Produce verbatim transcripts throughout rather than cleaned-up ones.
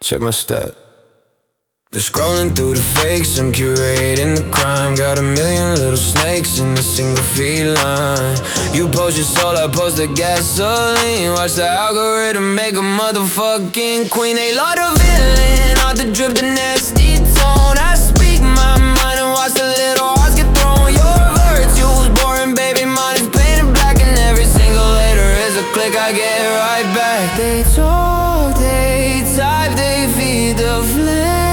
Check my stat. Just scrolling through the fakes, I'm curating the crime. Got a million little snakes in a single feline. You post your soul, I post the gasoline. Watch the algorithm make a motherfucking queen. They love the villain, off the drip, the nasty tone. I speak my mind and watch the little hearts get thrown. Your virtue's boring, baby, mine is painted black. And every single letter is a click, I get right back. They talk, they type, they feed the flame.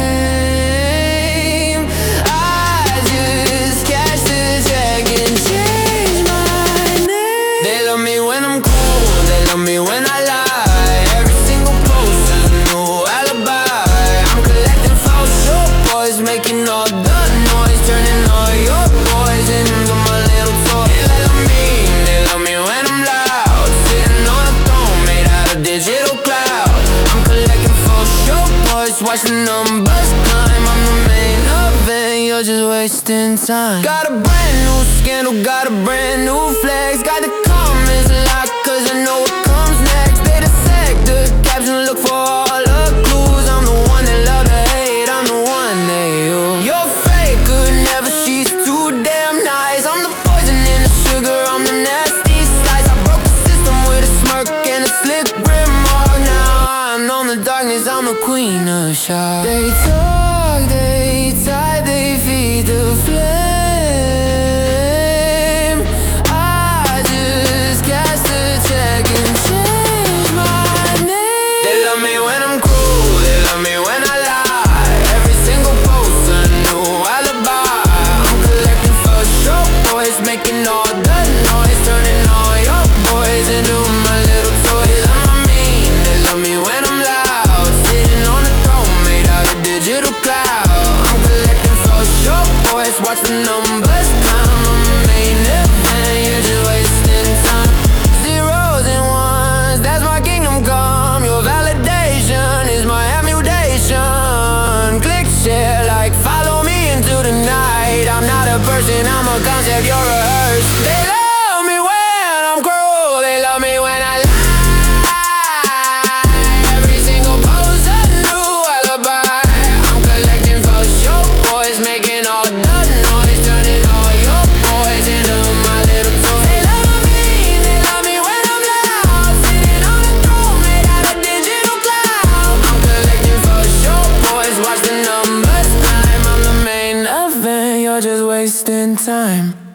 When I lie, every single post is a new alibi. I'm collecting false short boys, making all the noise, turning all your boys into my little toy. They love me, they love me when I'm loud, sitting on a throne made out of digital cloud. I'm collecting false short boys, watch the numbers climb. I'm the main event, you're just wasting time. Got a brand new scandal, got a brand new flex. Got the comments locked cause I know what comes next. They dissect the caption, look for all the clues. I'm the one that love to hate, I'm the one they use. You're fake, good, never, she's too damn nice. I'm the poison in the sugar, I'm the nasty slice. I broke the system with a smirk and a slick remark. Now I'm on the darkness, I'm the queen of shock. They talk, they type, they feed the flame. Making all the noise, turning all your boys into my little toy. They love me, they love me when I'm loud, sitting on a throne made out of digital cloud. I'm collecting for your boys, watch the numbers climb. I'm the main event, you're just wasting time. Zeros and ones, that's my kingdom come. Your validation is my ammunition. Click share, like follow me into the night. I'm not a person, I'm a concept, you're a hearse. They love me when I'm cruel, they love me when I lie. Every single post a new alibi. I'm collecting for your boys, making all the noise, turning all your boys into my little toy. They love me, they love me when I'm loud, sitting on a throne made out of digital cloud. I'm collecting for your boys, watch the numbers climb. I'm the main event, you're just wasting time.